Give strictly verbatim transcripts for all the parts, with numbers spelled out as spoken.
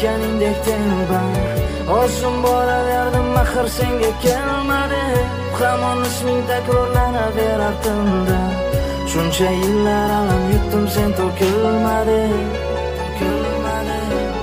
aytganingdek telba Oshim boraverdim axir senga kelmadi Hamon isming takrorlanaverar tunda Shuncha yillar alam yutdim sen to'kilmadi To'kilmadi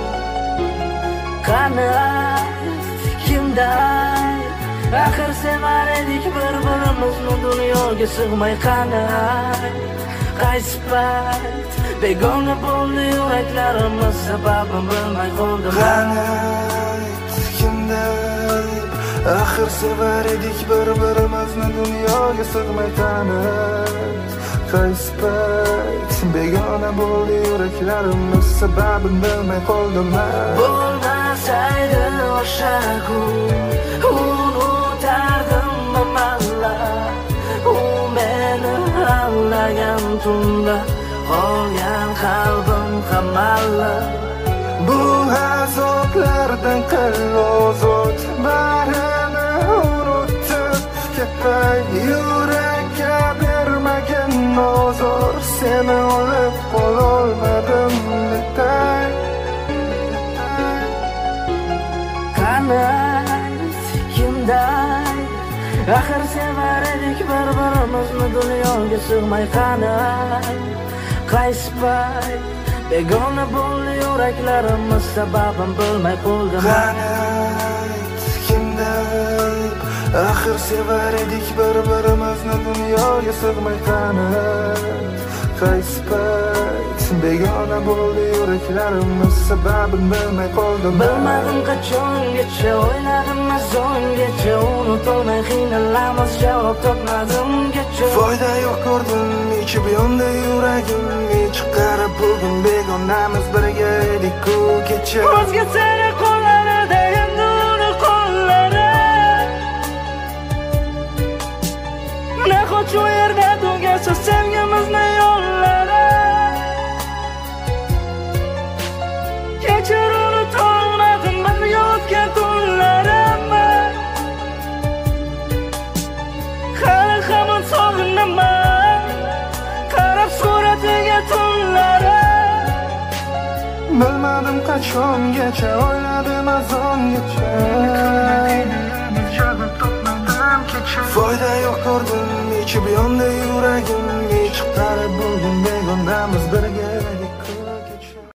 Qani kimda Axir sevar edik bir-birimizni dunyoga sig'may qani Qaysi payt begona bo'ldi yuraklarimiz sababini bilmay qoldim Qani kimda Axir sevar edik bir-birimizni dunyoga sig'may qani Qaysi payt begona bo'ldi yuraklarimiz sababini bilmay qoldim Bo'lmasaydi o'sha kun unutardim amalla U meni avlagan tunda qolgan qalbim hamalla Bu azoblardan qil ozod barini unutib ketay Yurakka bermagin ozor seni olib qololmadim netay Qani kimday Axir sevar edik bir-birimizni dunyoga sig'may qani Qaysi payt begona bo'ldi yuraklarimiz sababini bilmay qoldim Qani kimda Axir sevar edik bir-birimizni dunyoga sig'may qani Qaysi payt begona bo'ldi yuraklarimiz sababini bilmay qoldim Bilmadim qachongacha o'yladim azongacha Unutolmay qiynalamiz javob topmadimgacha Foyda yo'q ko'rdim ichib yondi yuragim Chiqarib bugun begonamiz birga edik-ku kecha O'zga seni qo'llarida endi uni qo'llari Nahot shu yerda tugasa sevgimizni yo'llari Kechir unutolmadim birga o'tgan tunlarimni Hali hamon sog'inaman qarab suratiga tunlari Bilmadim qachongacha o'yladim azongacha Foyda yo'q ko'rdim ichib yondi yuragim Chiqarib bugun begonamiz birga edik